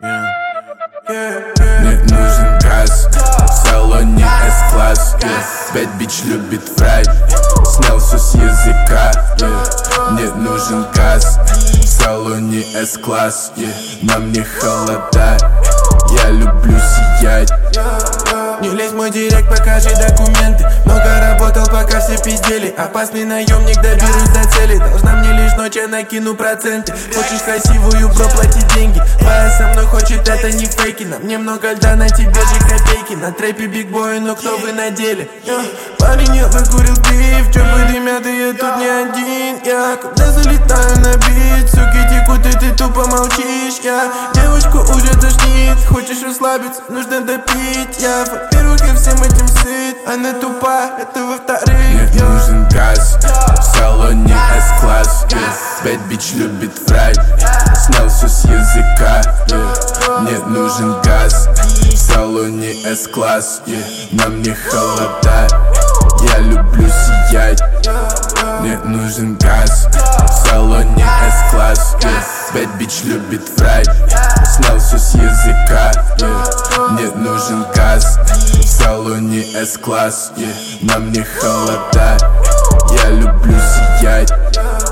Мне нужен газ в салоне S-класс, Бэд бич любит фрай, снял все с языка. Мне нужен газ в салоне S-класс, на мне холода, я люблю сиять. Не лезь в мой директ, покажи документы. Много работал, пока все пиздели. Опасный наемник, доберусь до цели. Должна мне лишь ночь, я накину проценты. Хочешь красивую, проплати деньги. Твоя со мной хочет, это не фейки. На мне много льда, на тебе же копейки. На трэпе бигбой, но кто вы на деле? Парень, я выкурил пив. Чё бы дымят, и я тут не один. Я когда залетаю на бит, суки текут, и ты тупо молчишь. Я девушку уже тошнит. Хочешь расслабиться, нужно допить. Я во-первых, я всем этим сыт. Она тупа, это во-вторых. Мне нужен газ в салоне S-класс, Бэд бич любит фрай, снял все с языка. Мне нужен газ в салоне S-класс, на мне холода, я люблю сиять. Мне нужен газ в салоне S-класс, Бэд бич любит фрай, снял все с языка. Мне нужен газ в салоне S-класс, на мне холода, я люблю сиять.